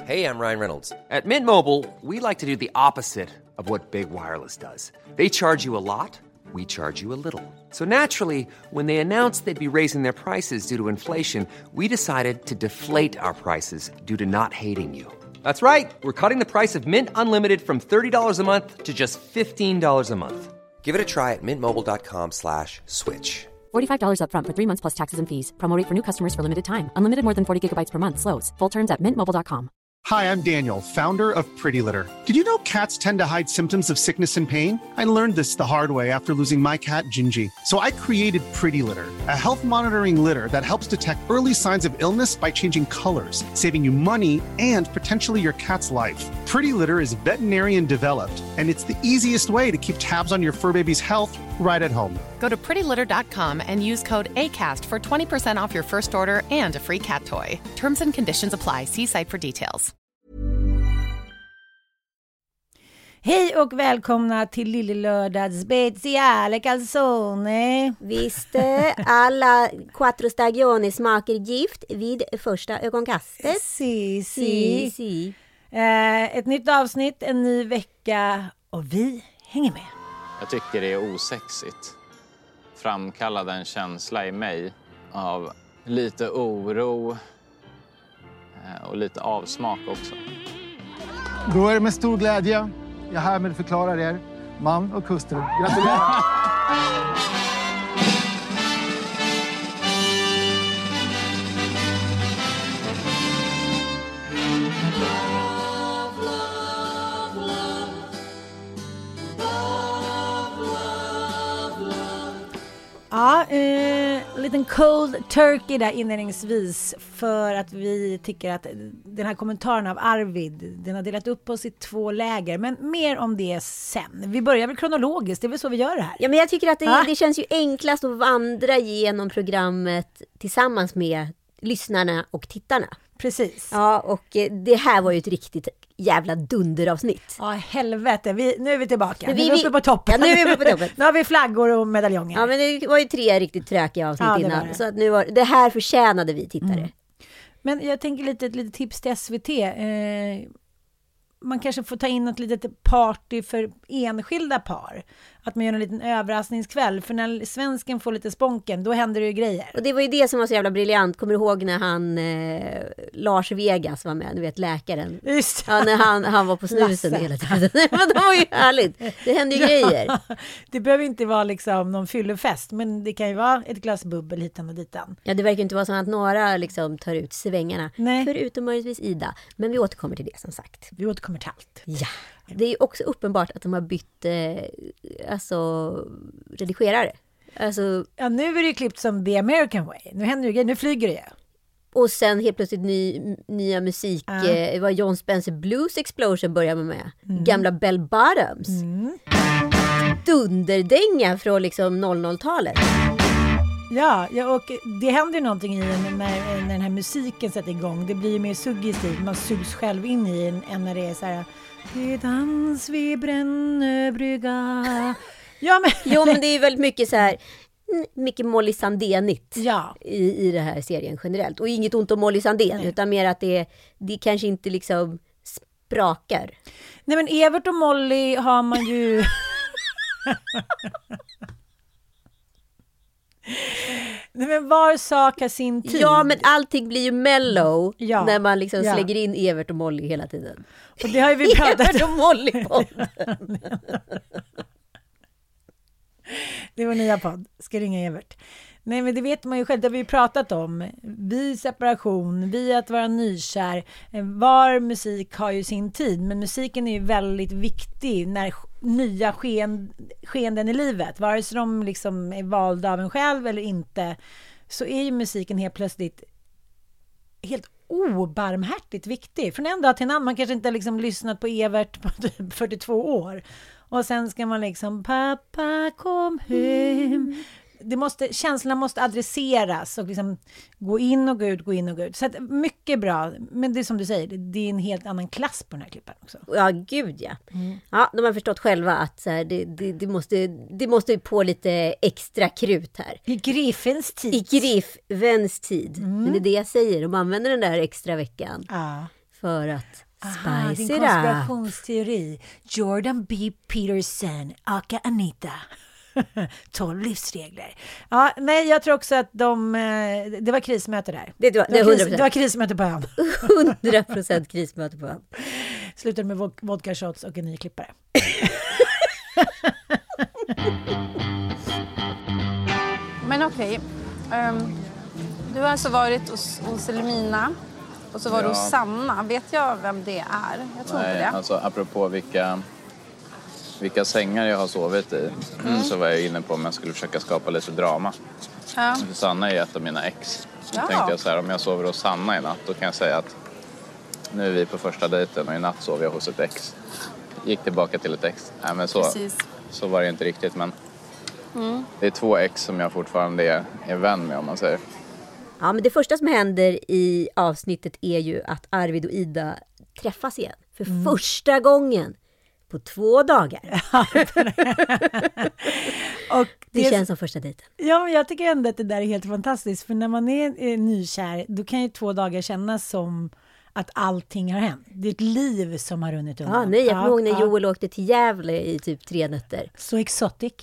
Hey, I'm Ryan Reynolds. At Mint Mobile, we like to do the opposite of what Big Wireless does. They charge you a lot, we charge you a little. So naturally, when they announced they'd be raising their prices due to inflation, we decided to deflate our prices due to not hating you. That's right. We're cutting the price of Mint Unlimited from $30 a month to just $15 a month. Give it a try at mintmobile.com/switch. $45 up front for 3 months plus taxes and fees. Promo rate for new customers for limited time. Unlimited more than 40 gigabytes per month. Slows full terms at mintmobile.com. Hi, I'm Daniel, founder of Pretty Litter. Did you know cats tend to hide symptoms of sickness and pain? I learned this the hard way after losing my cat, Gingy. So I created Pretty Litter, a health monitoring litter that helps detect early signs of illness by changing colors, saving you money and potentially your cat's life. Pretty Litter is veterinarian developed, and it's the easiest way to keep tabs on your fur baby's health right at home. Go to prettylitter.com and use code ACAST for 20% off your first order and a free cat toy. Terms and conditions apply. See site for details. Hej och välkomna till Lille Lördags speciale calzone. Visst, alla quattro stagioni smakar gift vid första ögonkastet. Si. Ett nytt avsnitt, en ny vecka och vi hänger med. Jag tycker det är osexigt. Framkallade en känsla i mig av lite oro och lite avsmak också. Då är det med stor glädje jag härmed förklarar er man och hustru. Gratulerar! Ja, liten cold turkey där inledningsvis för att vi tycker att den här kommentaren av Arvid, den har delat upp oss i 2 läger, men mer om det sen. Vi börjar väl kronologiskt, det är väl så vi gör det här. Ja, men jag tycker att det känns ju enklast att vandra genom programmet tillsammans med lyssnarna och tittarna. Precis. Ja, och det här var ju ett riktigt jävla dunderavsnitt. Ja, helvete. Nu är vi tillbaka. Nu är vi uppe på toppen. Ja, nu är vi uppe på toppen. Nu har vi flaggor och medaljonger. Ja, men det var ju 3 riktigt tråkiga avsnitt innan. Det. Så att det här förtjänade vi tittare. Mm. Men jag tänker ett litet tips till SVT. Man kanske får ta in ett litet party för enskilda par. Att man gör en liten överraskningskväll. För när svensken får lite sponken, då händer det ju grejer. Och det var ju det som var så jävla briljant. Kommer du ihåg när han Lars Vegas var med? Du vet, läkaren. Just. Ja, när han var på snusen hela tiden. Men det var ju härligt. Det hände ju grejer. Det behöver inte vara liksom någon fyllefest. Men det kan ju vara ett glas bubbel hitan och ditan. Ja, det verkar inte vara så att några liksom tar ut svängarna. Nej. Förutom möjligtvis Ida. Men vi återkommer till det som sagt. Vi återkommer till allt. Ja. Det är ju också uppenbart att de har bytt redigerare. Alltså, ja, nu är det ju klippt som The American Way. Nu händer det, nu flyger det. Och sen helt plötsligt nya musik. Det var John Spencer Blues Explosion börjar man med. Gamla Bell Bottoms. Dunderdänga från liksom 00-talet. Ja, och det händer ju någonting i när den här musiken sätter igång. Det blir ju mer suggestivt. Man sugs själv in i en när det är så här. Det dans vid Brännöbrygga. Ja, men jo, men det är väldigt mycket så här, mycket Molly Sandénigt i det här serien generellt. Och inget ont om Molly Sandén, utan mer att det kanske inte liksom sprakar. Nej, men Evert och Molly har man ju... Nej, men var sak har sin tid. Ja, men allting blir ju mellow när man liksom slänger in Evert och Molly hela tiden. Och det har ju vi pratat Evert och Molly-podden. Det var nya podd. Ska ringa Evert. Nej, men det vet man ju själv. Det har vi pratat om. Vi separation, vi att vara nykär. Var musik har ju sin tid. Men musiken är ju väldigt viktig när nya skeenden i livet. Vare sig de liksom är valda av en själv eller inte. Så är ju musiken helt plötsligt helt obarmhärtigt viktig. Från en dag till en annan. Man kanske inte har liksom lyssnat på Evert på typ 42 år. Och sen ska man liksom pappa kom hem. Känslorna måste adresseras och liksom gå in och gå ut. Så att, mycket bra. Men det är som du säger, det är en helt annan klass på den här klippen också. Ja, gud ja. Ja, de har förstått själva att så här, det måste på lite extra krut här. I Griffens tid. Men det är det jag säger. De använder den där extra veckan. Ja. för att din spice it up. konspirationsteori. Jordan B. Peterson, aka Anita. 12 livsregler. Ja, nej, jag tror också att det var krismöte där. Det var krismöte på ön. 100% krismöte på ön. Slutade med vodka shots och en ny klippare. Men okej. Du har alltså varit hos Elmina och så var du hos Sanna. Vet jag vem det är? Jag tror inte det. Alltså apropå vilka sängar jag har sovit i så var jag inne på om jag skulle försöka skapa lite drama. Ja. För Sanna är ett av mina ex. Då Ja. tänkte jag så här, om jag sover hos Sanna i natt då kan jag säga att nu är vi på första dejten och i natt sov jag hos ett ex. Gick tillbaka till ett ex. Nej, men så var det inte riktigt, men det är 2 ex som jag fortfarande är vän med, om man säger. Ja, men det första som händer i avsnittet är ju att Arvid och Ida träffas igen. För första gången på 2 dagar. Och det känns som första dejten. Ja, men jag tycker ändå att det där är helt fantastiskt. För när man är nykär, då kan ju 2 dagar kännas som att allting har hänt. Det är ett liv som har runnit undan. Ja, nej, jag kommer ihåg när Joel åkte till Gävle i typ 3 nätter. Så exotic.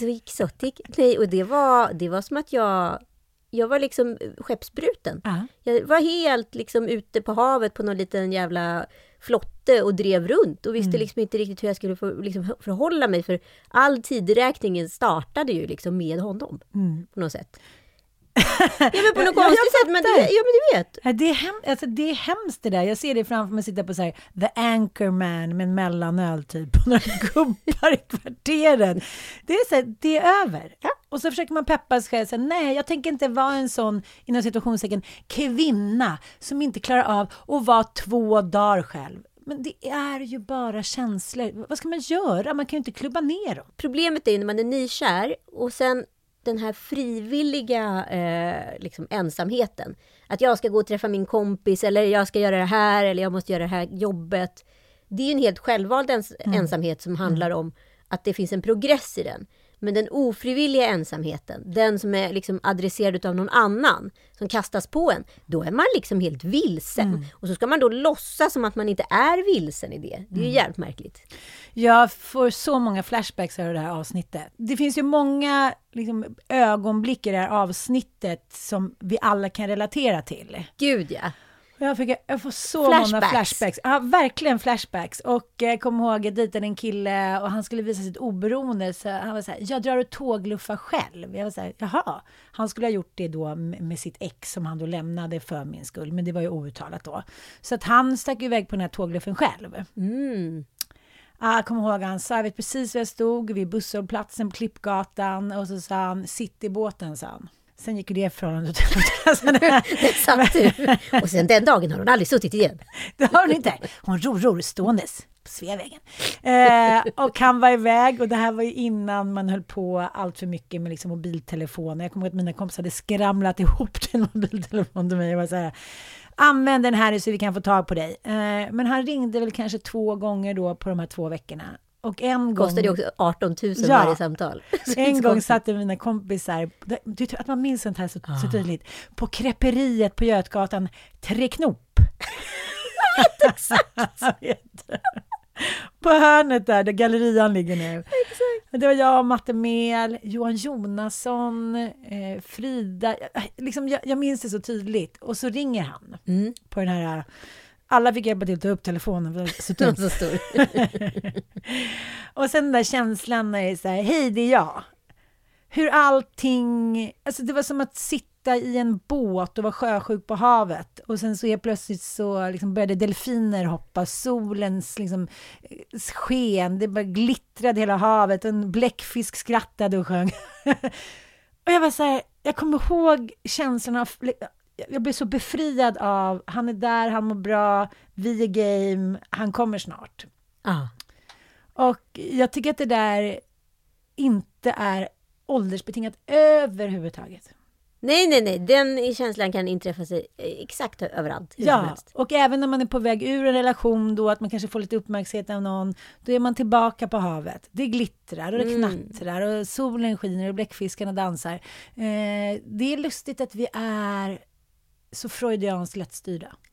Nej, och det var som att jag var liksom skeppsbruten. Jag var helt liksom ute på havet på någon liten jävla flotte och drev runt och visste liksom inte riktigt hur jag skulle förhålla mig, för all tidräkningen startade ju liksom med honom på något sätt. Ja, men på något konstigt sätt, men du vet. Det är hemskt det där. Jag ser det framför mig sitta på så här The Anchorman med en mellanöl typ på några gubbar i kvarteren. Det är så här, det är över. Ja. Och så försöker man peppa sig själv. Så här, nej, jag tänker inte vara en sån, inom situationstecken, kvinna som inte klarar av att vara 2 dagar själv. Men det är ju bara känslor. Vad ska man göra? Man kan ju inte klubba ner dem. Problemet är ju när man är nykär och sen den här frivilliga liksom ensamheten. Att jag ska gå och träffa min kompis, eller jag ska göra det här, eller jag måste göra det här jobbet. Det är ju en helt självvald ensamhet som handlar om att det finns en progress i den. Men den ofrivilliga ensamheten, den som är liksom adresserad av någon annan, som kastas på en, då är man liksom helt vilsen. Och så ska man då låtsas som att man inte är vilsen i det. Det är ju jävligt märkligt. Jag får så många flashbacks av det här avsnittet. Det finns ju många liksom, ögonblick i det här avsnittet som vi alla kan relatera till. Gud, ja. Jag får så många flashbacks. Ja, verkligen flashbacks. Och jag kommer ihåg att jag dejtade en kille och han skulle visa sitt oberoende. Så han var så här, jag drar och tågluffar själv. Jag var så här, jaha. Han skulle ha gjort det då med sitt ex som han då lämnade för min skull. Men det var ju outtalat då. Så att han stack iväg på den här tågluffen själv. Jag kommer ihåg han sa, jag vet precis var jag stod vid busshållplatsen på Klippgatan. Och så sa han, sitt i båten, sa han. Sen gick det förhållandet det satt du. Och sen den dagen har hon aldrig suttit igen. Det har hon inte. Hon ror ståendes på Sveavägen. Och han var iväg, och det här var ju innan man höll på allt för mycket med liksom mobiltelefoner. Jag kommer ihåg att mina kompisar hade skramlat ihop en mobiltelefon till mig. Jag var så här, använd den här så vi kan få tag på dig. Men han ringde väl kanske 2 gånger då på de här 2 veckorna. Och en gång kostade också 18 000 varje samtal. En gång satte mina kompisar, att man minns sånt här så tydligt, på Kräperiet på Götgatan, 3 knop. Exakt. På hörnet där gallerian ligger nu. Exakt. Det var jag, Matte Mel, Johan Jonasson, Frida. Liksom, jag minns det så tydligt. Och så ringer han på den här. Alla fick hjälpa till att ta upp telefonen. Så stor. Och sen den där känslan är så här, hej, det är jag. Hur allting, alltså det var som att sitta i en båt och vara sjösjuk på havet. Och sen så är plötsligt så liksom började delfiner hoppa, solens liksom sken, det bara glittrade hela havet och en bläckfisk skrattade och sjöng. Och jag var så här, jag kommer ihåg känslan av, jag blev så befriad av, han är där, han mår bra, vi är game, han kommer snart. Och jag tycker att det där inte är åldersbetingat överhuvudtaget. Nej. Den känslan kan inträffa sig exakt överallt. Ja, och även när man är på väg ur en relation då, att man kanske får lite uppmärksamhet av någon, då är man tillbaka på havet. Det glittrar och det knattrar och solen skiner och bläckfiskarna dansar. Det är lustigt att vi är så freudianskt lättstyrda.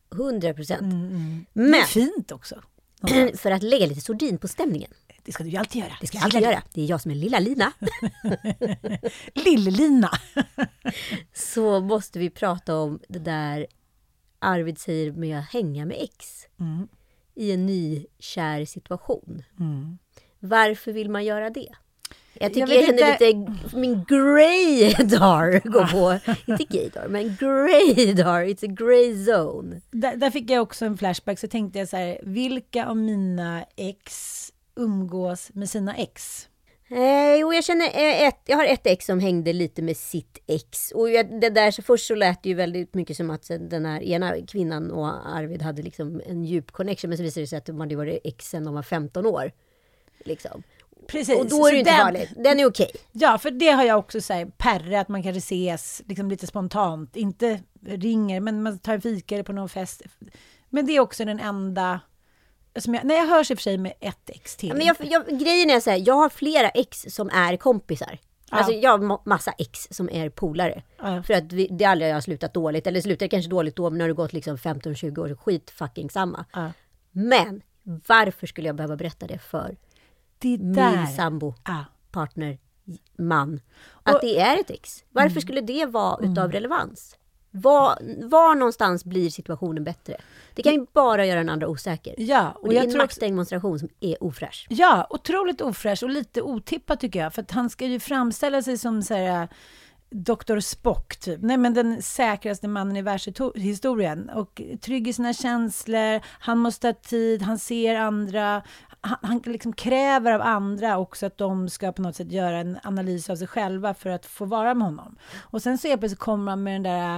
100%. Men Men fint också. för att lägga lite sordin på stämningen. Det ska du ju alltid göra. Det ska jag alltid göra. Det är jag som är lilla Lina. Lill-Lina. Så måste vi prata om det där Arvid säger med att hänga med ex. I en ny kär situation. Varför vill man göra det? Jag tycker jag känner lite min greydar går på. Inte gaydar, men greydar. It's a grey zone. Där fick jag också en flashback. Så tänkte jag så här, vilka av mina ex umgås med sina ex? Jo, jag känner jag har ett ex som hängde lite med sitt ex. Och det där, så först så lät det ju väldigt mycket som att den här ena kvinnan och Arvid hade liksom en djup connection. Men så visade det sig att de hade varit ex sen de var 15 år. Liksom. Precis. Och då är det inte farligt. Den är okej. Ja, för det har jag också sagt. Perre, att man kanske ses liksom lite spontant. Inte ringer, men man tar en fika på någon fest. Men det är också den enda... jag hörs i och för sig med ett ex till. Men grejen är så här, jag har flera ex som är kompisar. Ja. Alltså jag har massa ex som är polare. Ja. För att det aldrig har slutat dåligt. Eller slutar kanske dåligt då, men när det gått liksom 15-20 år, skit fucking samma. Ja. Men varför skulle jag behöva berätta det för min sambo, partner, man? Att det är ett ex. Varför skulle det vara utav relevans? Var någonstans blir situationen bättre? Det kan ju bara göra den andra osäker. Ja, och det är en maktdemonstration som är ofräsch. Ja, otroligt ofräsch och lite otippat tycker jag. För att han ska ju framställa sig som så här, Dr. Spock typ. Nej, men den säkraste mannen i världshistorien. Och trygg i sina känslor. Han måste ha tid. Han ser andra. Han liksom kräver av andra också att de ska på något sätt göra en analys av sig själva för att få vara med honom. Och sen så plötsligt kommer han med den där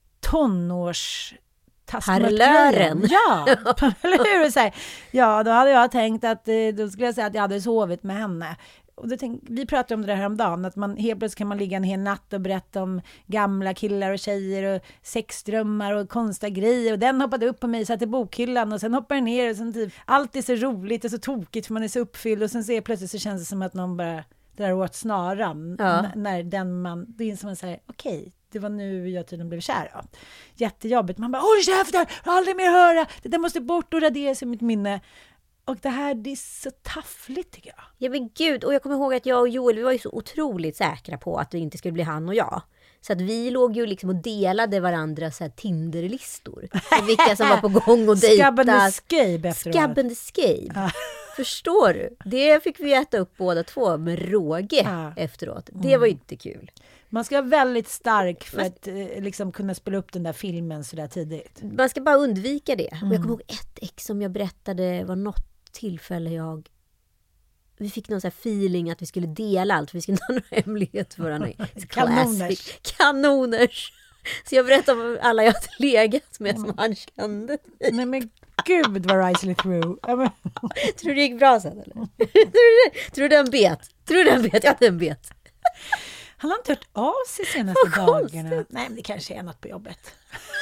parlören. Ja, eller hur? Så här, ja, då hade jag tänkt att då skulle jag säga att jag hade sovit med henne. Och då vi pratade om det där häromdagen, att man helt plötsligt kan man ligga en hel natt och berätta om gamla killar och tjejer och sexdrömmar och konstiga grejer. Och den hoppade upp på mig, satt i bokhyllan och sen hoppar den ner och sen typ, allt är så roligt och så tokigt för man är så uppfylld och sen så plötsligt så känns det som att någon bara drar åt snaran när den man, det är som man säger, okej. Det var nu jag tydligen blev kär. Ja. Jättejobbigt. Man bara, håll käften! Aldrig mer höra! Det där måste bort och raderas i mitt minne. Och det här, det är så taffligt tycker jag. Ja men gud, och jag kommer ihåg att jag och Joel, vi var ju så otroligt säkra på att det inte skulle bli han och jag. Så att vi låg ju liksom och delade varandras så här Tinder-listor. Vilka som var på gång och dejta. Scab and escape efteråt. Scab and escape. Förstår du? Det fick vi äta upp båda två med råge efteråt. Det var ju inte kul. Man ska vara väldigt stark för att liksom kunna spela upp den där filmen så där tidigt. Man ska bara undvika det. Och jag kommer ihåg ett ex som jag berättade var något tillfälle vi fick någon så här feeling att vi skulle dela allt. För vi skulle ha någon hemlighet för varandra. Kanoners. Så jag berättade om alla jag hade legat med som han kände. Nej men gud vad Risley through. Tror du det gick bra sen eller? Tror du den bet? Ja, den bet. Han har inte hört av sig senaste dagarna. Nej, men det kanske är något på jobbet.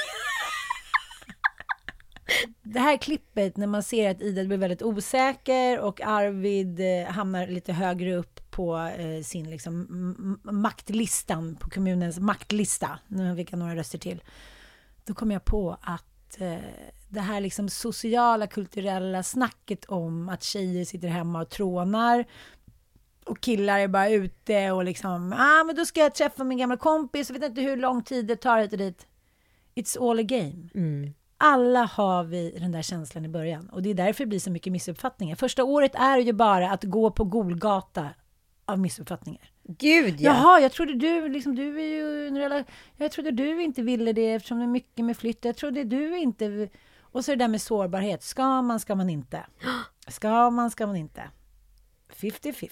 Det här klippet när man ser att Ida blir väldigt osäker och Arvid hamnar lite högre upp på sin liksom maktlistan, på kommunens maktlista, när han fick några röster till. Då kom jag på att det här liksom sociala, kulturella snacket om att tjejer sitter hemma och trånar och killar är bara ute och liksom, men då ska jag träffa min gamla kompis, jag vet inte hur lång tid det tar hit och dit. It's all a game. Alla har vi den där känslan i början. Och det är därför det blir så mycket missuppfattningar. Första året är ju bara att gå på Golgata av missuppfattningar. Gud, ja. Jaha, jag trodde du är ju jag trodde du inte ville det eftersom det är mycket med flytt. Jag trodde du inte... Och så det där med sårbarhet. Ska man inte? Ska man inte? 50-50.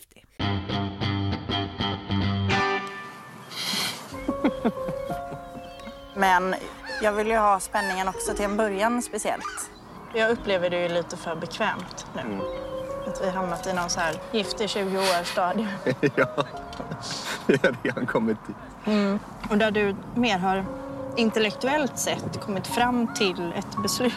Men jag vill ju ha spänningen också till en början speciellt. Jag upplever det ju lite för bekvämt nu. Att vi har hamnat i någon så här gift i 20 år stadie. Ja, det har redan kommit till. Och där du mer har intellektuellt sett kommit fram till ett beslut.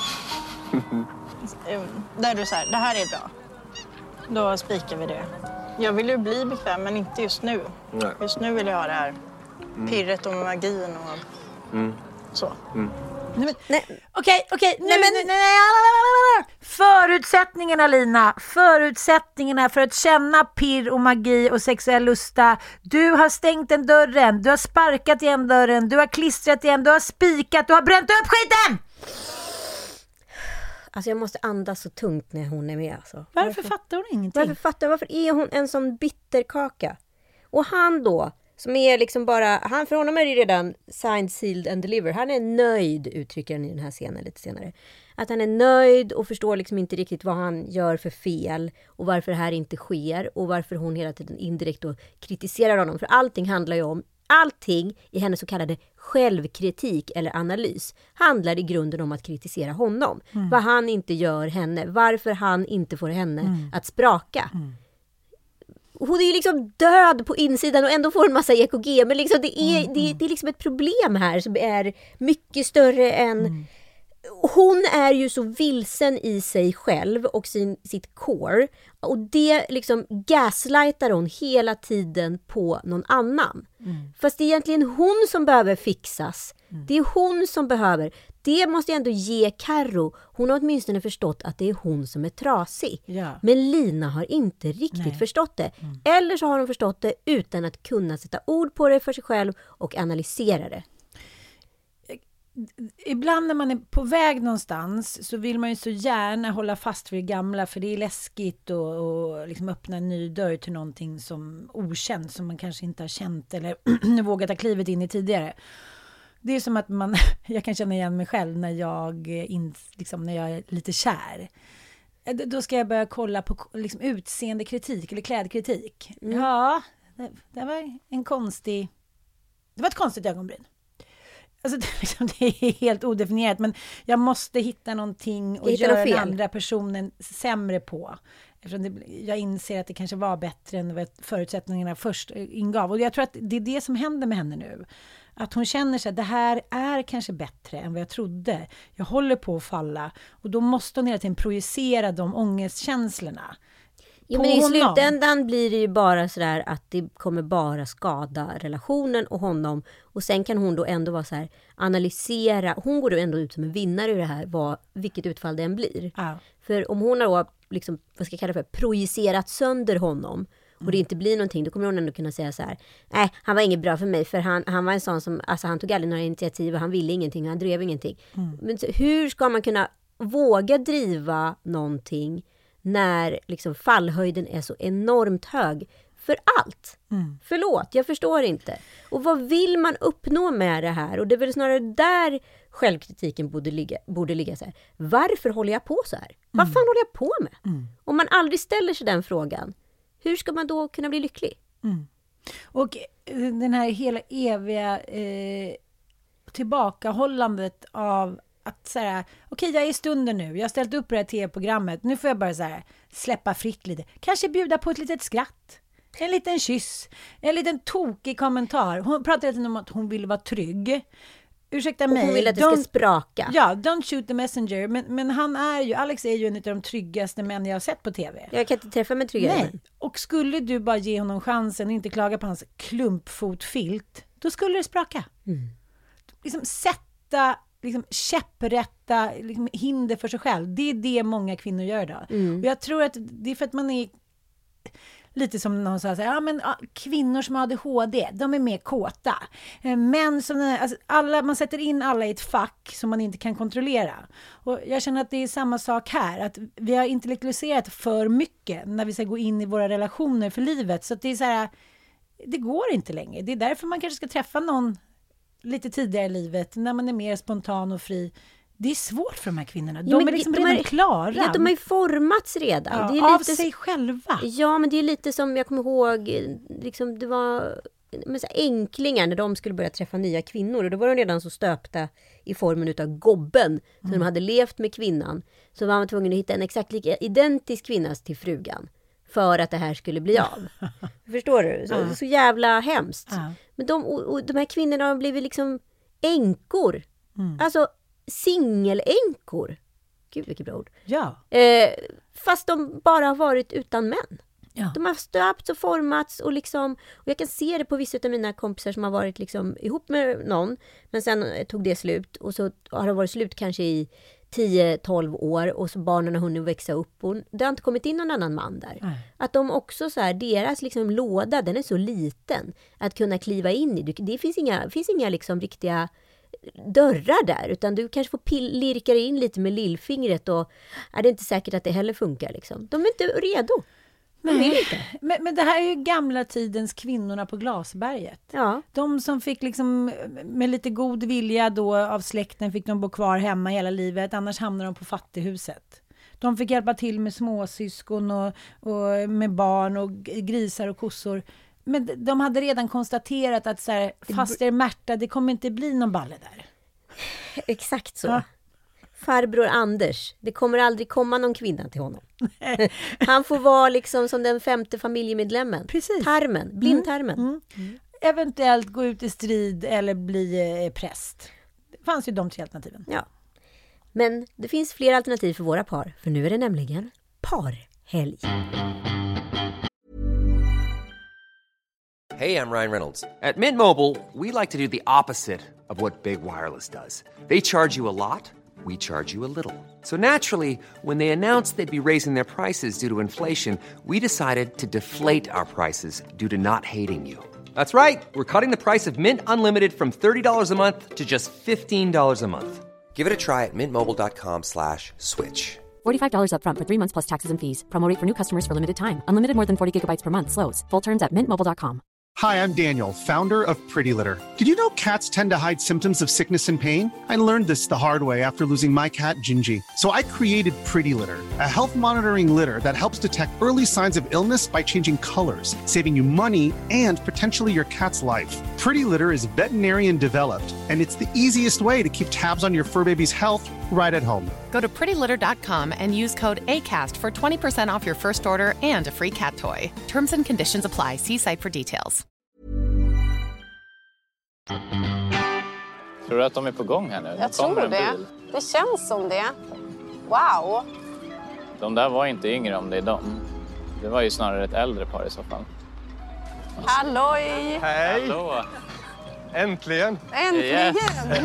Där du säger, det här är bra. Då spikar vi det. Jag vill ju bli bekväm, men inte just nu. Nej. Just nu vill jag ha det här pirret och magin och så. Okej. Förutsättningarna, Lina. Förutsättningarna för att känna pirr och magi och sexuell lusta. Du har stängt den dörren. Du har sparkat igen dörren. Du har klistrat igen. Du har spikat. Du har bränt upp skiten! Alltså jag måste andas så tungt när hon är med. Alltså. Varför fattar hon ingenting? Varför är hon en sån bitterkaka? Och han då, som är liksom bara... För honom är det redan signed, sealed and delivered. Han är nöjd, uttrycker han i den här scenen lite senare. Att han är nöjd och förstår liksom inte riktigt vad han gör för fel. Och varför det här inte sker. Och varför hon hela tiden indirekt då kritiserar honom. För allting handlar ju om... Allting i hennes så kallade självkritik eller analys handlar i grunden om att kritisera honom. Vad han inte gör henne. Varför han inte får henne att spraka. Hon är ju liksom död på insidan och ändå får en massa EKG. Men liksom det är liksom ett problem här som är mycket större än... Hon är ju så vilsen i sig själv och sitt core. Och det liksom gaslightar hon hela tiden på någon annan. Fast det är egentligen hon som behöver fixas. Det är hon som behöver. Det måste jag ändå ge Karo. Hon har åtminstone förstått att det är hon som är trasig. Ja. Men Lina har inte riktigt förstått det. Eller så har hon förstått det utan att kunna sätta ord på det för sig själv och analysera det. Ibland när man är på väg någonstans så vill man ju så gärna hålla fast vid det gamla, för det är läskigt och liksom öppna en ny dörr till någonting som okänt, som man kanske inte har känt eller vågat ta klivet in i tidigare. Det är som att jag kan känna igen mig själv när jag är lite kär. Då ska jag börja kolla på liksom utseendekritik eller klädkritik. Ja, det var ett konstigt ögonbryn. Alltså det är helt odefinierat, men jag måste hitta någonting och göra den andra personen sämre på. Eftersom jag inser att det kanske var bättre än vad förutsättningarna först ingav. Och jag tror att det är det som händer med henne nu. Att hon känner sig att det här är kanske bättre än vad jag trodde. Jag håller på att falla. Och då måste hon hela tiden projicera de ångestkänslorna. Ja, men i slutändan blir det ju bara sådär att det kommer bara skada relationen och honom. Och sen kan hon då ändå vara så här, analysera. Hon går då ändå ut som en vinnare i det här, vilket utfall det än blir. Ja. För om hon har liksom, vad ska jag kalla det för, projicerat sönder honom och det inte blir någonting, då kommer hon ändå kunna säga så här: nej, han var inget bra för mig, för han var en sån som, alltså han tog aldrig några initiativ och han ville ingenting och han drev ingenting. Men så, hur ska man kunna våga driva någonting när liksom fallhöjden är så enormt hög för allt? Förlåt, jag förstår inte. Och vad vill man uppnå med det här? Och det är väl snarare där självkritiken borde ligga så här. Varför håller jag på så här? Vad fan håller jag på med? Om man aldrig ställer sig den frågan, hur ska man då kunna bli lycklig? Och den här hela eviga tillbakahållandet av att säga, okej, jag är i stunden nu. Jag har ställt upp det här tv-programmet. Nu får jag bara så här, släppa fritt lite. Kanske bjuda på ett litet skratt. En liten kyss. En liten tokig kommentar. Hon pratar lite om att hon vill vara trygg. Ursäkta mig. Hon vill att det ska spraka. Ja, don't shoot the messenger. Men Alex är ju en av de tryggaste män jag har sett på tv. Jag kan inte träffa mig tryggare. Nej. Och skulle du bara ge honom chansen och inte klaga på hans klumpfotfilt, då skulle det spraka. Liksom sätta käpprätta hinder för sig själv. Det är det många kvinnor gör idag. Och jag tror att det är för att man är lite som någon sa, kvinnor som har ADHD, de är mer kåta. Män som, man sätter in alla i ett fack som man inte kan kontrollera. Och jag känner att det är samma sak här, att vi har intellektualiserat för mycket när vi ska gå in i våra relationer för livet. Så att det är så här, det går inte längre. Det är därför man kanske ska träffa någon lite tidigare i livet, när man är mer spontan och fri. Det är svårt för de här kvinnorna. De är liksom redan klara. Ja, de har ju formats redan. Ja, det är av lite, sig själva. Ja, men det är lite som, jag kommer ihåg, liksom, det var så änklingar när de skulle börja träffa nya kvinnor. Och då var de redan så stöpta i formen utav gobben. Så de hade levt med kvinnan. Så var man tvungen att hitta en exakt lika identisk kvinna till frugan. För att det här skulle bli av. Förstår du? Så jävla hemskt. Men de här kvinnorna har blivit liksom änkor. Alltså singelänkor. Gud, vilket bra ord. Ja. Fast de bara har varit utan män. Ja. De har stöpts och formats och liksom, och jag kan se det på vissa av mina kompisar som har varit liksom ihop med någon, men sen tog det slut och så har det varit slut kanske i 10-12 år och så barnen har hunnit växa upp och det har inte kommit in någon annan man där. Att de också så här, deras liksom låda, den är så liten att kunna kliva in i. Det finns inga liksom riktiga dörrar där, utan du kanske får lirka in lite med lillfingret och är det inte säkert att det heller funkar liksom. De är inte redo. Men det här är ju gamla tidens kvinnorna på Glasberget. Ja. De som fick liksom med lite god vilja då av släkten fick de bo kvar hemma hela livet, annars hamnar de på fattighuset. De fick hjälpa till med småsyskon och med barn och grisar och kossor. Men de hade redan konstaterat att så här, faster Märta, det kommer inte bli någon balle där. Exakt så. Ja. Farbror Anders, det kommer aldrig komma någon kvinna till honom. Han får vara liksom som den 5:e familjemedlemmen. Precis. Tarmen, blindtarmen. Eventuellt gå ut i strid eller bli präst. Det fanns ju de 3 alternativen. Ja. Men det finns fler alternativ för våra par. För nu är det nämligen parhelg. Hey, I'm Ryan Reynolds. At Mint Mobile, we like to do the opposite of what Big Wireless does. They charge you a lot. We charge you a little. So naturally, when they announced they'd be raising their prices due to inflation, we decided to deflate our prices due to not hating you. That's right. We're cutting the price of Mint Unlimited from $30 a month to just $15 a month. Give it a try at mintmobile.com/switch. $45 up front for 3 months plus taxes and fees. Promo rate for new customers for limited time. Unlimited more than 40 gigabytes per month. Slows full terms at mintmobile.com. Hi, I'm Daniel, founder of Pretty Litter. Did you know cats tend to hide symptoms of sickness and pain? I learned this the hard way after losing my cat, Gingy. So I created Pretty Litter, a health monitoring litter that helps detect early signs of illness by changing colors, saving you money and potentially your cat's life. Pretty Litter is veterinarian developed, and it's the easiest way to keep tabs on your fur baby's health right at home. Go to prettylitter.com and use code ACAST for 20% off your first order and a free cat toy. Terms and conditions apply. See site for details. Tror du att de är på gång här nu? Jag tror det. Det känns som det. Wow. De där var inte yngre om det är dem. Det var ju snarare ett äldre par i så fall. Halloj! Hej! Hallå! Äntligen! Äntligen!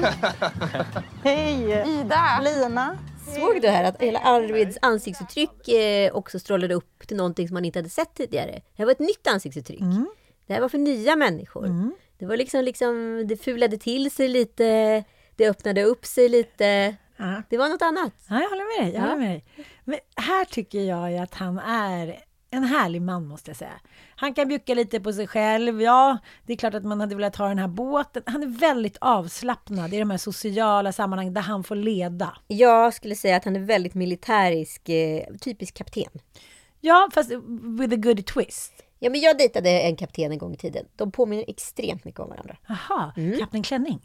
Hej! Ida! Lina! Såg du här att hela Arvids ansiktsuttryck också strålade upp till någonting som man inte hade sett tidigare? Det var ett nytt ansiktsuttryck. Det här var för nya människor. Det var liksom det fulade till sig lite, det öppnade upp sig lite. Det var något annat. Ja, jag håller med dig. Men här tycker jag att han är en härlig man, måste jag säga. Han kan bjucka lite på sig själv. Ja, det är klart att man hade velat ha den här båten. Han är väldigt avslappnad i de här sociala sammanhang där han får leda. Jag skulle säga att han är väldigt militärisk, typisk kapten. Ja, fast with a good twist. Ja, men jag dejtade en kapten en gång i tiden. De påminner extremt mycket om varandra. Jaha, Kapten Klänning.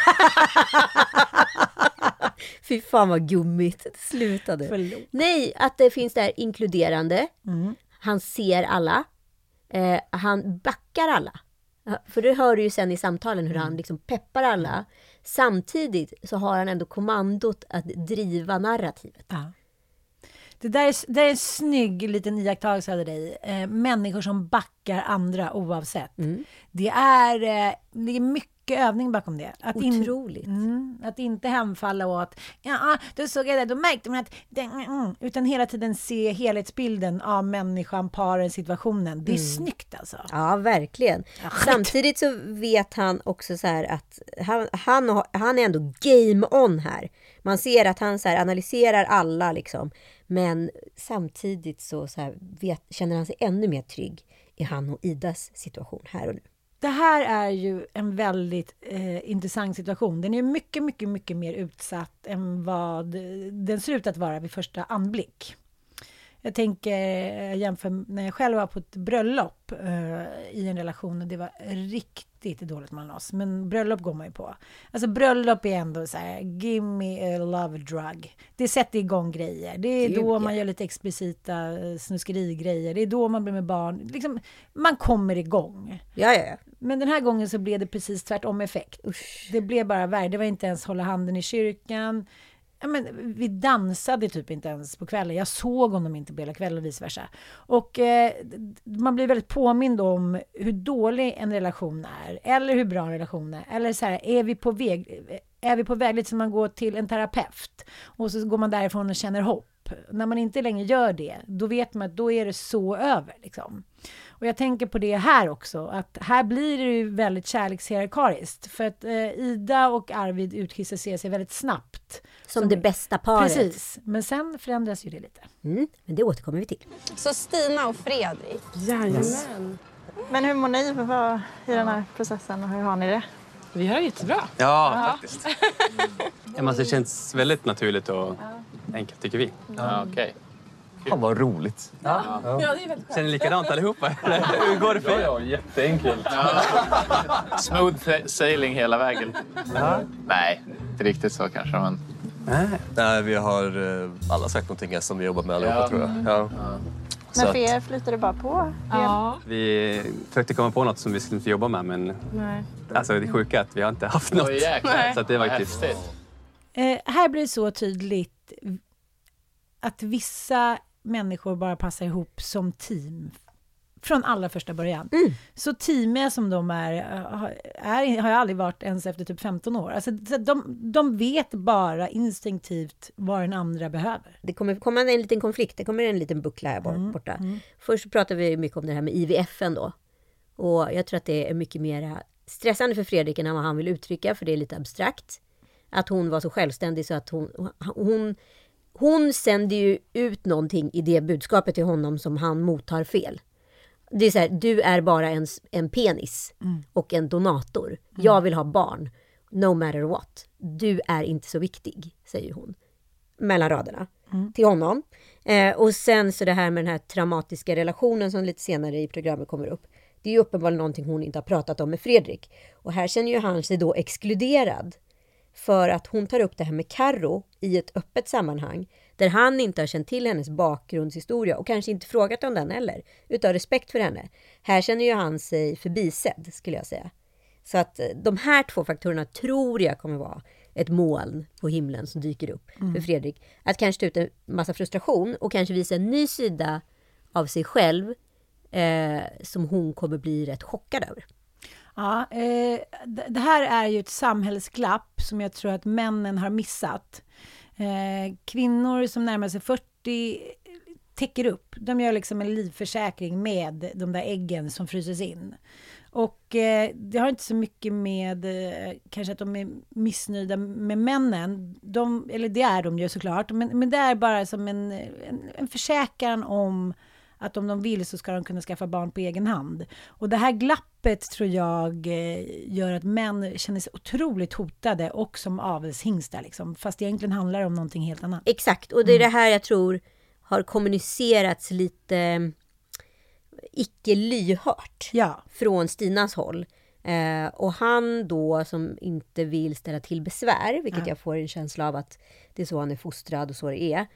Fy fan vad gummigt. Det slutade. Förlåt. Nej, att det finns där inkluderande. Han ser alla. Han backar alla. För det hör du ju sen i samtalen hur han liksom peppar alla. Samtidigt så har han ändå kommandot att driva narrativet. Ja. Det är en snygg liten iakttagelse av dig. Människor som backar andra oavsett. Det är mycket övning bakom det. Otroligt. Att inte hemfalla åt då såg jag det, då märkte man att utan hela tiden se helhetsbilden av människan, paren, situationen. Det är snyggt alltså. Ja, verkligen. Samtidigt så vet han också så här att han är ändå game on här. Man ser att han så här analyserar alla liksom. Men samtidigt så här känner han sig ännu mer trygg i han och Idas situation här och nu. Det här är ju en väldigt intressant situation. Den är mycket, mycket, mycket mer utsatt än vad den ser ut att vara vid första anblick. Jag tänker jämför när jag själv var på ett bröllop i en relation och det var riktigt dåligt mellan oss. Men bröllop går man ju på. Alltså bröllop är ändå så här, give me a love drug. Det sätter igång grejer. Det är då man gör lite explicita snuskerigrejer. Det är då man blir med barn. Liksom, man kommer igång. Ja. Men den här gången så blev det precis tvärtom effekt. Det blev bara värre. Det var inte ens hålla handen i kyrkan. men vi dansade typ inte ens på kvällen. Jag såg honom inte på hela kvällen och vice versa. Och man blir väldigt påmind om hur dålig en relation är. Eller hur bra en relation är. Eller så här, är vi på väg lite som man går till en terapeut. Och så går man därifrån och känner hopp. När man inte längre gör det, då vet man att då är det så över. Liksom. Och jag tänker på det här också, att här blir det ju väldigt kärlekshierarkariskt. För att Ida och Arvid utkristalliserar sig väldigt snabbt. Som det bästa paret. Precis, men sen förändras ju det lite. Men det återkommer vi till. Så Stina och Fredrik. Jajamän. Men hur mår ni i den här processen och hur har ni det? Vi har det jättebra. Ja, faktiskt. Det känns väldigt naturligt och enkelt tycker vi. Ja, okej. Fan vad roligt. Ja, det är väldigt skönt. Känner ni likadant allihopa? Hur går det för er? Ja, jätteenkelt. Smooth sailing hela vägen. Nej, inte riktigt så kanske, men... Nej, vi har alla sagt någonting som vi jobbar med allihopa, tror jag. Ja. Men för er flyter det bara på? Ja. Vi försökte komma på något som vi skulle inte jobba med, men alltså det är sjuka att vi har inte haft något. Så att det var faktiskt... Här blir det så tydligt att vissa människor bara passar ihop som team från allra första början. Så teamiga som de har jag aldrig varit ens efter typ 15 år. Alltså, de vet bara instinktivt vad den andra behöver. Det kommer komma en liten konflikt, det kommer en liten buckla här borta. Först så pratar vi mycket om det här med IVF:en då. Och jag tror att det är mycket mer stressande för Fredrik än vad han vill uttrycka, för det är lite abstrakt. Att hon var så självständig så att hon sänder ju ut någonting i det budskapet till honom som han mottar fel. Det är så här, du är bara en penis och en donator. Jag vill ha barn, no matter what. Du är inte så viktig, säger hon. Mellan raderna till honom. Och sen så det här med den här traumatiska relationen som lite senare i programmet kommer upp. Det är ju uppenbarligen någonting hon inte har pratat om med Fredrik. Och här känner ju han sig då exkluderad. För att hon tar upp det här med Karo i ett öppet sammanhang. Där han inte har känt till hennes bakgrundshistoria. Och kanske inte frågat om den heller. Utav respekt för henne. Här känner ju han sig förbisedd, skulle jag säga. Så att de här två faktorerna tror jag kommer vara ett moln på himlen som dyker upp för Fredrik. Att kanske ta ut en massa frustration. Och kanske visa en ny sida av sig själv. Som hon kommer bli rätt chockad över. Ja, det här är ju ett samhällsglapp som jag tror att männen har missat. Kvinnor som närmar sig 40 täcker upp. De gör liksom en livförsäkring med de där äggen som fryses in. Och det har inte så mycket med kanske att de är missnöjda med männen. Eller det är de ju såklart. Men det är bara som en försäkran om att om de vill så ska de kunna skaffa barn på egen hand. Och det här glappet tror jag gör att män känner sig otroligt hotade och som avelshingstar liksom. Fast egentligen handlar det om någonting helt annat. Exakt, och det är det här jag tror har kommunicerats lite icke lyhört från Stinas håll. Och han då som inte vill ställa till besvär, vilket jag får en känsla av att det är så han är fostrad och så det är.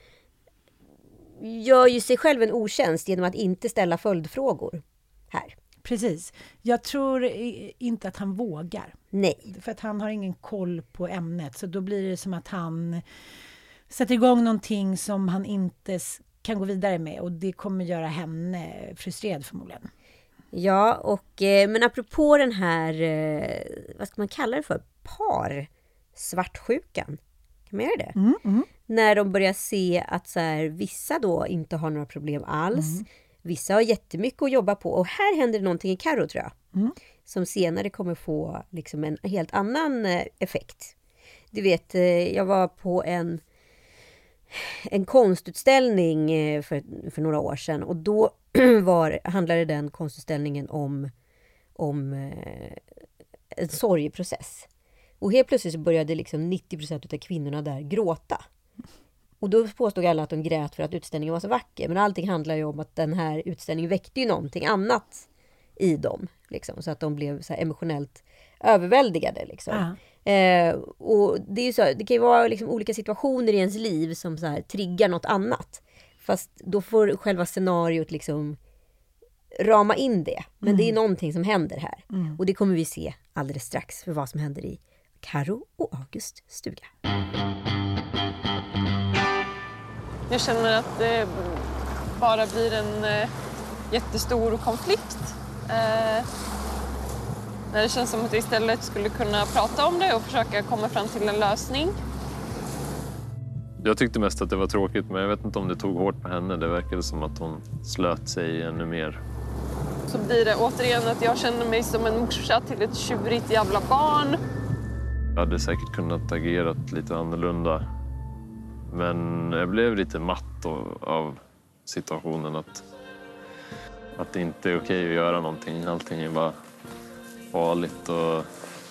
Gör ju sig själv en otjänst genom att inte ställa följdfrågor här. Precis. Jag tror inte att han vågar. Nej. För att han har ingen koll på ämnet. Så då blir det som att han sätter igång någonting som han inte kan gå vidare med. Och det kommer göra henne frustrerad förmodligen. Ja, och men apropå den här, vad ska man kalla det för? Svartsjukan. Kan man göra det? När de börjar se att så här, vissa då inte har några problem alls. Vissa har jättemycket att jobba på. Och här händer det någonting i Karo, tror jag. Som senare kommer få liksom en helt annan effekt. Du vet, jag var på en konstutställning för några år sedan. Och då handlade den konstutställningen om en sorgeprocess. Och helt plötsligt så började liksom 90% av kvinnorna där gråta. Och då påstod alla att de grät för att utställningen var så vacker. Men allting handlar ju om att den här utställningen väckte ju någonting annat i dem. Liksom, så att de blev så här emotionellt överväldigade. Liksom. Och det är ju så, det kan ju vara liksom olika situationer i ens liv som så här triggar något annat. Fast då får själva scenariot liksom rama in det. Men det är någonting som händer här. Och det kommer vi se alldeles strax för vad som händer i Karo och August stuga. Jag känner att det bara blir en jättestor konflikt. När det känns som att vi istället skulle kunna prata om det och försöka komma fram till en lösning. Jag tyckte mest att det var tråkigt, men jag vet inte om det tog hårt på henne. Det verkade som att hon slöt sig ännu mer. Så blir det återigen att jag känner mig som en morsa till ett tjurigt jävla barn. Jag hade säkert kunnat agera lite annorlunda. Men jag blev lite matt av situationen att det inte är okej att göra någonting. Allting är bara farligt och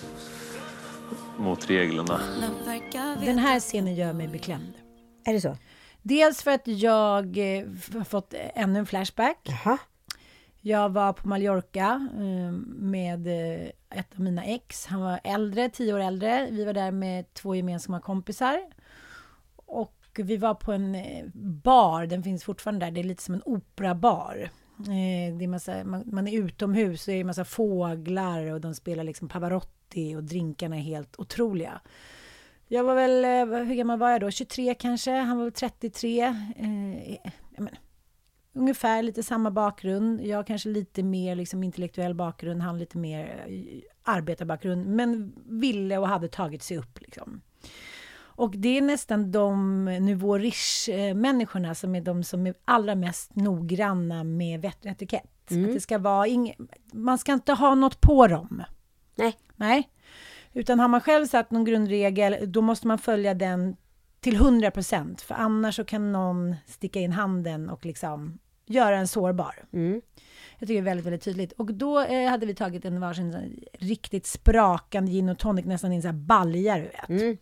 mot reglerna. Den här scenen gör mig beklämd. Är det så? Dels för att jag har fått ännu en flashback. Jaha. Jag var på Mallorca med ett av mina ex. Han var äldre, 10 år äldre. Vi var där med 2 gemensamma kompisar. Och vi var på en bar, den finns fortfarande där. Det är lite som en operabar. Det är man är utomhus och det är en massa fåglar och de spelar liksom Pavarotti och drinkarna är helt otroliga. Jag var väl, hur gammal var jag då? 23 kanske, han var väl 33. Ungefär lite samma bakgrund. Jag kanske lite mer liksom intellektuell bakgrund, han lite mer arbetarbakgrund. Men ville och hade tagit sig upp liksom. Och det är nästan de nouveau-riche-människorna som är de som är allra mest noggranna med vett och etikett. Att det ska vara man ska inte ha något på dem. Nej. Utan har man själv satt någon grundregel, då måste man följa den till 100%. För annars så kan någon sticka in handen och liksom göra en sårbar. Jag tycker det är väldigt, väldigt tydligt. Och då hade vi tagit en varsin riktigt sprakande gin och tonic, nästan en sån här balja, du vet.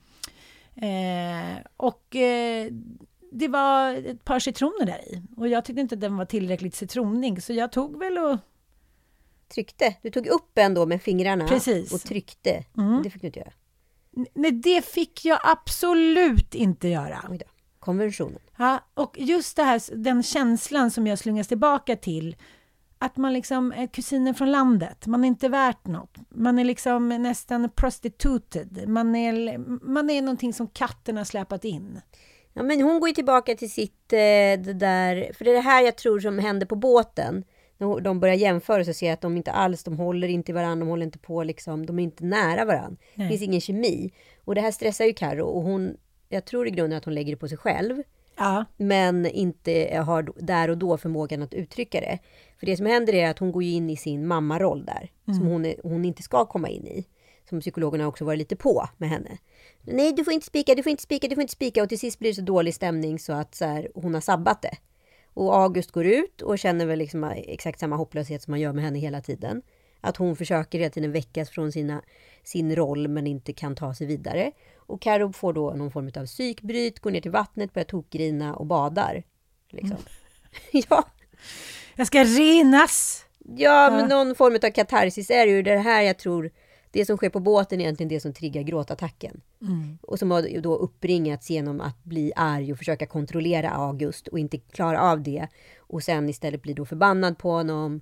Det var ett par citroner där i. Och jag tyckte inte att den var tillräckligt citronig. Så jag tog väl och... Tryckte? Du tog upp en då med fingrarna. Precis. Och tryckte. Det fick du inte göra. Nej, det fick jag absolut inte göra. Oj då. Konventionen. Ja, och just det här, den känslan som jag slungas tillbaka till. Att man liksom är kusinen från landet. Man är inte värt något. Man är liksom nästan prostituted. Man är någonting som katterna släpat in. Ja, men hon går ju tillbaka till sitt det där. För det är det här jag tror som hände på båten. När de börjar jämföra så ser jag att de inte alls, de håller inte varandra, de håller inte på liksom, de är inte nära varandra. Det finns ingen kemi. Och det här stressar ju Karo och jag tror i grunden att hon lägger det på sig själv. Ja. Men inte har där och då förmågan att uttrycka det. För det som händer är att hon går in i sin mammaroll där. Som hon inte ska komma in i. Som psykologerna också varit lite på med henne. Nej, du får inte spika. Och till sist blir det så dålig stämning så att så här, hon har sabbat det. Och August går ut och känner väl liksom exakt samma hopplöshet som man gör med henne hela tiden. Att hon försöker hela tiden väckas från sin roll men inte kan ta sig vidare. Och Karo får då någon form av psykbryt, går ner till vattnet, börjar tokgrina och badar. Liksom. Ja. Jag ska renas! Ja, men någon form av katarsis är ju det här jag tror... Det som sker på båten är egentligen det som triggar gråtattacken. Och som har då uppringats genom att bli arg och försöka kontrollera August och inte klara av det. Och sen istället bli då förbannad på honom,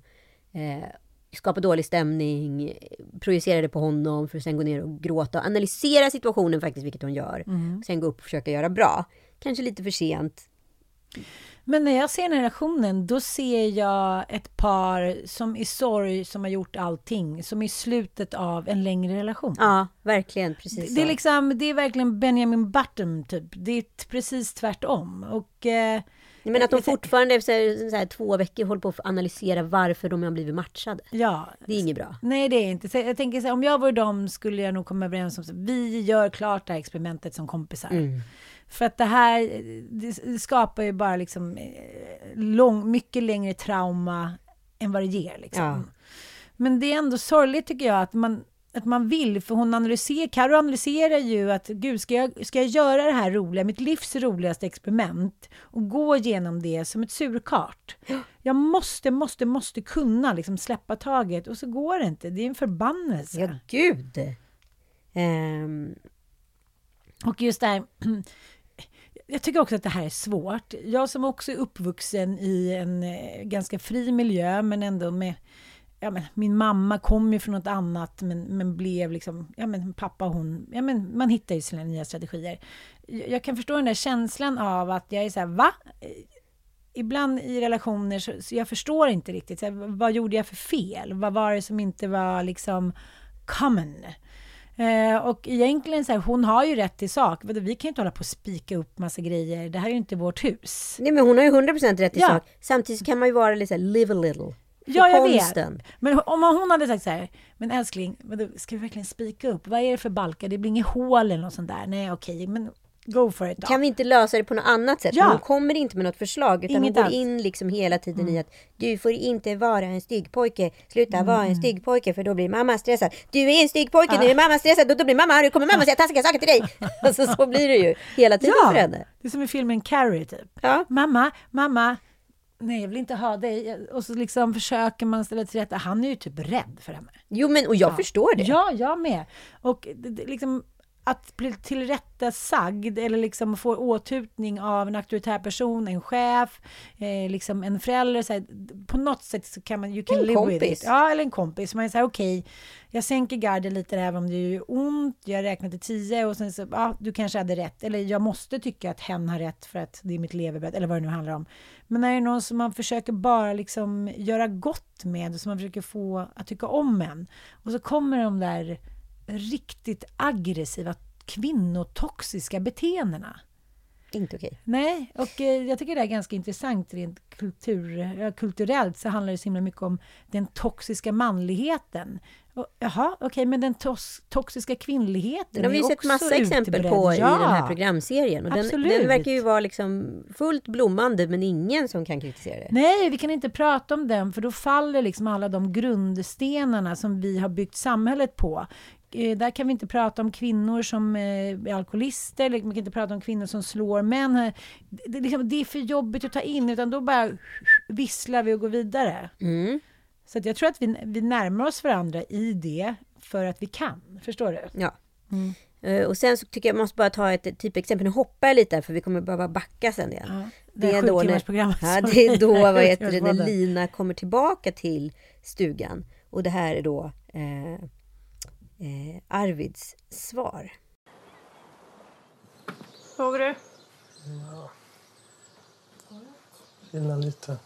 skapa dålig stämning, projicera det på honom för att sen gå ner och gråta och analysera situationen faktiskt, vilket hon gör. Sen gå upp och försöka göra bra. Kanske lite för sent. Men när jag ser den här relationen, då ser jag ett par som i sorg, som har gjort allting, som är i slutet av en längre relation. Ja, verkligen, precis. Det är verkligen Benjamin Button typ. Det är precis tvärtom. Och men att de fortfarande efter så här 2 veckor håller på att analysera varför de har blivit matchade. Ja. Det är inget bra. Nej, det är inte. Så jag tänker så här, om jag var dem skulle jag nog komma överens om att vi gör klart det här experimentet som kompisar. För att det här det skapar ju bara liksom mycket längre trauma än vad det ger liksom. Ja. Men det är ändå sorgligt tycker jag att man vill, för Karo analyserar ju att gud, ska jag göra det här roliga, mitt livs roligaste experiment och gå igenom det som ett surkart. Jag måste kunna liksom släppa taget och så går det inte. Det är en förbannelse. Ja, gud. Och just det här, jag tycker också att det här är svårt. Jag som också är uppvuxen i en ganska fri miljö men ändå med min mamma kom ju från något annat men blev liksom, pappa hon, man hittar ju sina nya strategier. Jag kan förstå den där känslan av att jag är så här, va? Ibland i relationer så jag förstår inte riktigt, så här, vad gjorde jag för fel? Vad var det som inte var liksom common? Och egentligen så här, hon har ju rätt i sak. Vi kan ju inte hålla på och spika upp massa grejer. Det här är ju inte vårt hus. Nej, men hon har ju 100% rätt i sak. Samtidigt kan man ju vara lite så här, live a little. Ja, jag vet. Men om hon hade sagt så här, men älskling, ska vi verkligen spika upp? Vad är det för balka? Det blir inget hål eller något sånt där. Nej, okej, men go for it då. Kan vi inte lösa det på något annat sätt? Ja. Hon kommer inte med något förslag, utan hon går in liksom hela tiden i att du får inte vara en styggpojke. Sluta vara en styggpojke, för då blir mamma stressad. Du är en styggpojke, nu är mamma stressad, och då blir mamma arg, kommer mamma säga taskiga saker till dig. Alltså så blir det ju hela tiden för henne. Det är som i filmen Carrie typ. Ja. Mamma, nej, jag vill inte ha dig. Och så liksom försöker man ställa till rätta. Han är ju typ rädd för henne. Jo, men och jag förstår det. Ja, jag med. Och liksom att bli tillrättasagd eller liksom få åtutning av en auktoritär person, en chef, liksom en förälder, så här, på något sätt så kan man you can live with it. Ja, eller en kompis. Man säger okej, jag sänker garden lite även om det är ont. Jag räknar till 10 och sen så du kanske hade rätt, eller jag måste tycka att hen har rätt för att det är mitt levebröd eller vad det nu handlar om. Men när det är någon som man försöker bara liksom göra gott med och som man försöker få att tycka om en, och så kommer de där riktigt aggressiva kvinnotoxiska beteendena. Inte okej. Nej, och jag tycker det är ganska intressant rent kulturellt, så handlar det så himla mycket om den toxiska manligheten. Men den toxiska kvinnligheten. Den har vi ju sett massa exempel på i den här programserien. Och den verkar ju vara liksom fullt blommande, men ingen som kan kritisera det. Nej, vi kan inte prata om den, för då faller liksom alla de grundstenarna som vi har byggt samhället på. Där kan vi inte prata om kvinnor som är alkoholister, eller man kan inte prata om kvinnor som slår män. Det är för jobbigt att ta in, utan då bara visslar vi och går vidare. Så att jag tror att vi närmar oss varandra i det för att vi kan. Förstår du? Ja. Och sen så tycker jag måste bara ta ett typexempel. Nu hoppar jag lite här, för vi kommer behöva backa sen igen. Ja, det är då det är då när Lina kommer tillbaka till stugan. Och det här är då Arvids svar. Såg du? Ja. Gillar lite.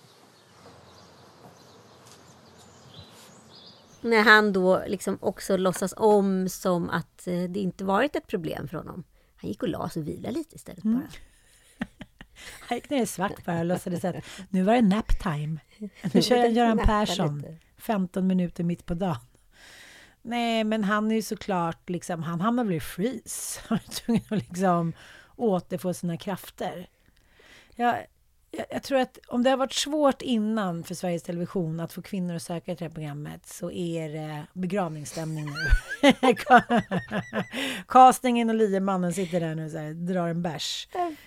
När han då liksom också låtsas om som att det inte varit ett problem för honom. Han gick och la sig och vila lite istället bara. Han gick ner i svart bara och låtsades att nu var det nap time. Nu kör jag Göran Persson. 15 minuter mitt på dagen. Nej, men han är ju såklart liksom, han hamnar väl i freeze. Han är tvungen att liksom återfå sina krafter. Jag tror att om det har varit svårt innan för Sveriges Television att få kvinnor att söka till det här programmet, så är det begravningsstämning nu. Castingen och liemannen sitter där nu och så här, drar en bärs.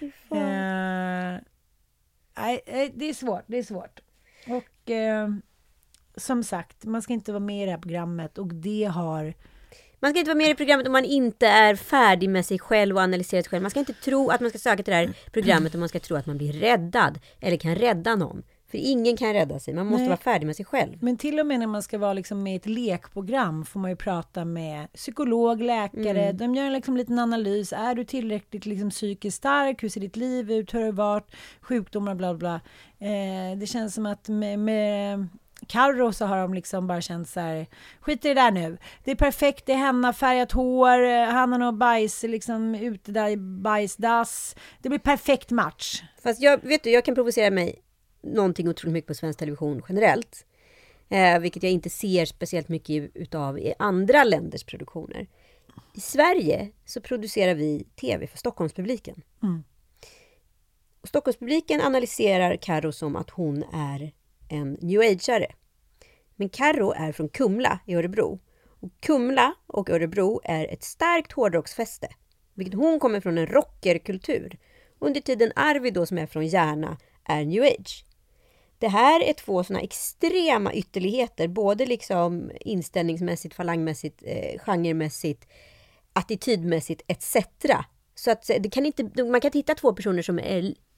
Det är svårt. Och som sagt, man ska inte vara med i det här programmet, och det har... Man ska inte vara med i programmet om man inte är färdig med sig själv och analyserat själv. Man ska inte tro att man ska söka till det här programmet om man ska tro att man blir räddad eller kan rädda någon. För ingen kan rädda sig. Man måste vara färdig med sig själv. Men till och med när man ska vara liksom med i ett lekprogram får man ju prata med psykolog, läkare. De gör liksom en liten analys. Är du tillräckligt liksom psykiskt stark? Hur ser ditt liv ut? Hur har det varit? Sjukdomar, bla bla. Det känns som att med Karro så har de liksom bara känt så här, skit i det där nu. Det är perfekt, det är henne, färgat hår, han har nog bajs liksom ute där i bajsdass. Det blir perfekt match. Fast jag kan provocera mig någonting otroligt mycket på svensk television generellt. Vilket jag inte ser speciellt mycket utav i andra länders produktioner. I Sverige så producerar vi tv för Stockholmspubliken. Och Stockholmspubliken analyserar Karro som att hon är en new age-are. Men Karro är från Kumla i Örebro. Och Kumla och Örebro är ett starkt hårdrocksfäste. Vilket hon kommer från en rockerkultur. Under tiden Arvid då, som är från Järna, är new age. Det här är två såna extrema ytterligheter. Både liksom inställningsmässigt, falangmässigt, genremässigt, attitydmässigt etc. Så att man kan inte hitta två personer som är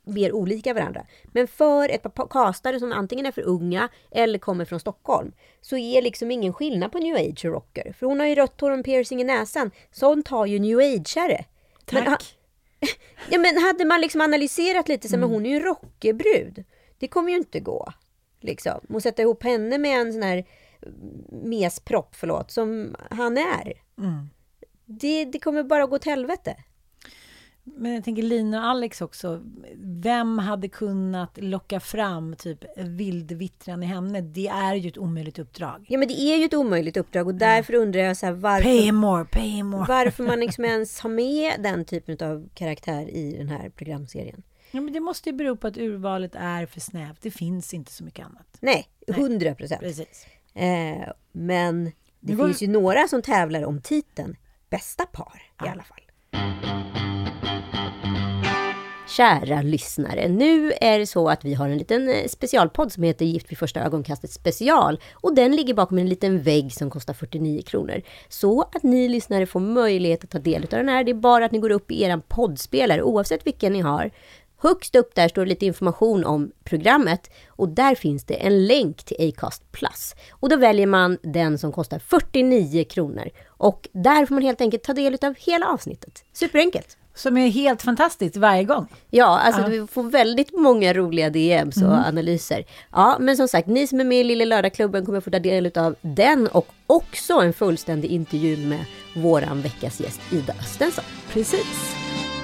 mer olika varandra. Men för ett par castare som antingen är för unga eller kommer från Stockholm så är liksom ingen skillnad på new age och rocker. För hon har ju rött hår och piercing i näsan. Sånt har ju new age-are. Tack. Men hade man liksom analyserat lite så men hon är ju en rockerbrud. Det kommer ju inte gå. Liksom. Och sätta ihop henne med en sån här mespropp, som han är. Det kommer bara gå till helvete. Men jag tänker Lina och Alex också. Vem hade kunnat locka fram typ vildvittran i henne? Det är ju ett omöjligt uppdrag. Ja, men det är ju ett omöjligt uppdrag och därför undrar jag så här, Pay more. Varför man liksom ens har med den typen av karaktär i den här programserien. Ja, men det måste ju bero på att urvalet är för snävt. Det finns inte så mycket annat. Nej, 100%. Precis. Men det finns ju några som tävlar om titeln bästa par i alla fall. Kära lyssnare, nu är det så att vi har en liten specialpodd som heter Gift vid första ögonkastet special. Och den ligger bakom en liten vägg som kostar 49 kronor. Så att ni lyssnare får möjlighet att ta del av den här. Det är bara att ni går upp i er poddspelare oavsett vilken ni har. Högst upp där står lite information om programmet och där finns det en länk till Acast Plus. Och då väljer man den som kostar 49 kronor. Och där får man helt enkelt ta del av hela avsnittet. Superenkelt. Som är helt fantastiskt varje gång. Ja, alltså vi får väldigt många roliga DMs och analyser. Ja, men som sagt, ni som är med i Lilla Lördagklubben kommer få ta del av den och också en fullständig intervju med våran veckas gäst Ida Östensson. Precis.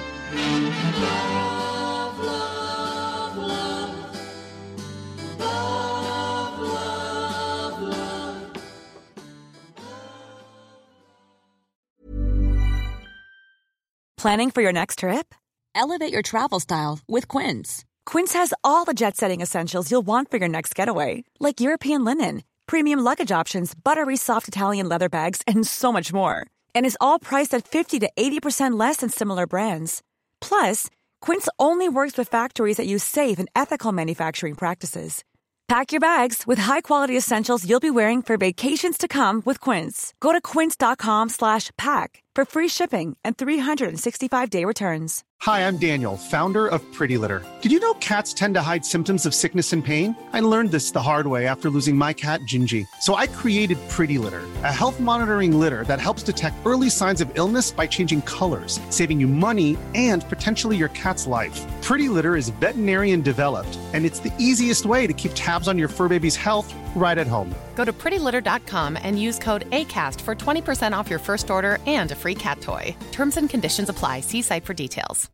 Planning for your next trip? Elevate your travel style with Quince. Quince has all the jet-setting essentials you'll want for your next getaway, like European linen, premium luggage options, buttery soft Italian leather bags, and so much more. And is all priced at 50 to 80% less than similar brands. Plus, Quince only works with factories that use safe and ethical manufacturing practices. Pack your bags with high-quality essentials you'll be wearing for vacations to come with Quince. Go to quince.com/pack for free shipping and 365-day returns. Hi, I'm Daniel, founder of Pretty Litter. Did you know cats tend to hide symptoms of sickness and pain? I learned this the hard way after losing my cat, Gingy. So I created Pretty Litter, a health monitoring litter that helps detect early signs of illness by changing colors, saving you money and potentially your cat's life. Pretty Litter is veterinarian developed, and it's the easiest way to keep tabs on your fur baby's health right at home. Go to prettylitter.com and use code ACAST for 20% off your first order and a free cat toy. Terms and conditions apply. See site for details.